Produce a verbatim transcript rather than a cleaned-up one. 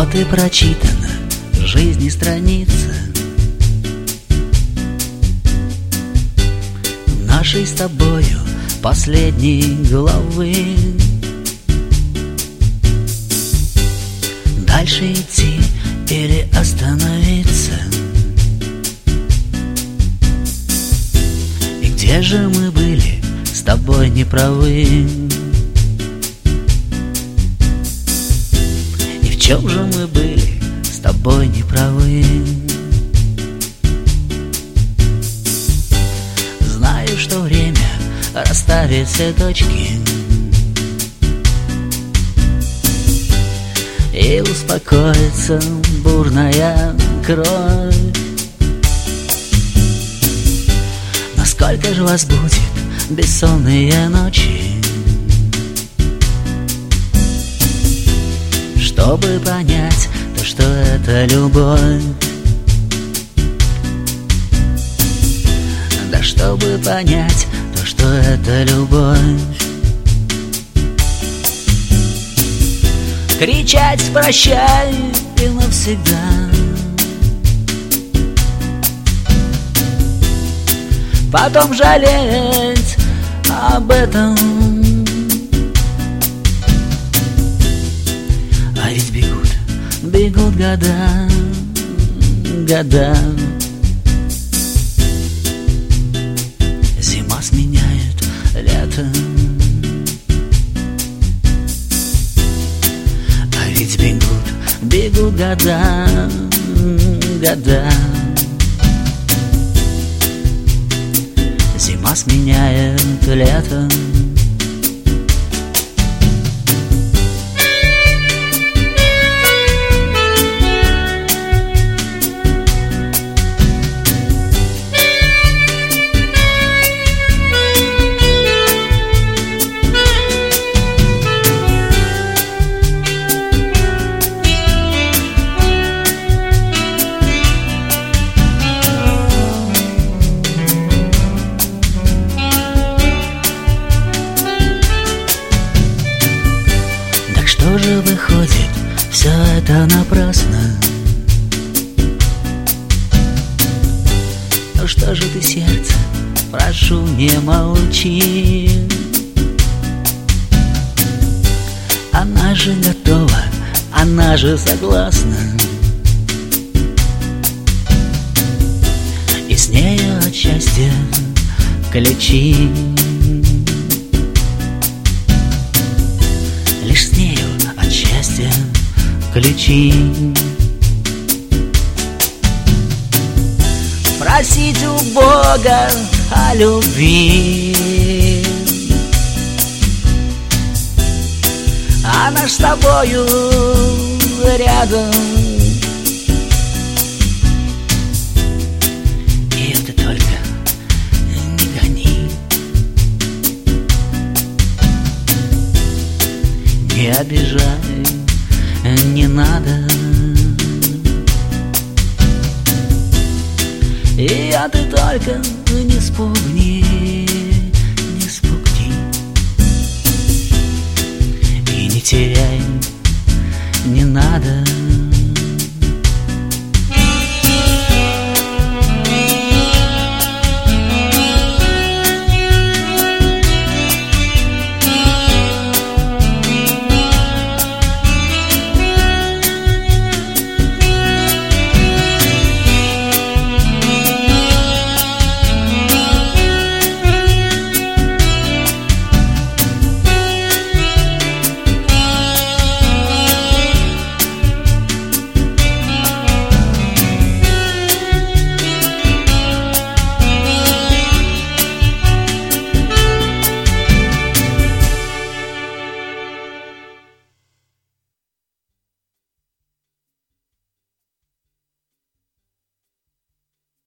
Вот и прочитана в жизни страница нашей с тобою последней главы. Дальше идти или остановиться? И где же мы были с тобой неправы? И в чем же мы были с тобой неправы? Знаю, что время расставит все точки и успокоится бурная кровь. Но сколько же вас будет бессонные ночи, чтобы понять то, что это любовь? Да чтобы понять то, что это любовь. Кричать прощай и навсегда, потом жалеть об этом. А ведь бегут, бегут года, года. Зима сменяет лето. Ведь бегут, бегут года, года. Зима сменяет лето. Что же выходит, все это напрасно? Ну что же ты, сердце, прошу, не молчи. Она же готова, она же согласна, и с нею от счастья ключи. Лишь с нею от счастья ключи. Просить у Бога о любви, она ж с тобою рядом. Ее ты только не гони, не обижай, не надо. Ее ты только не спугни.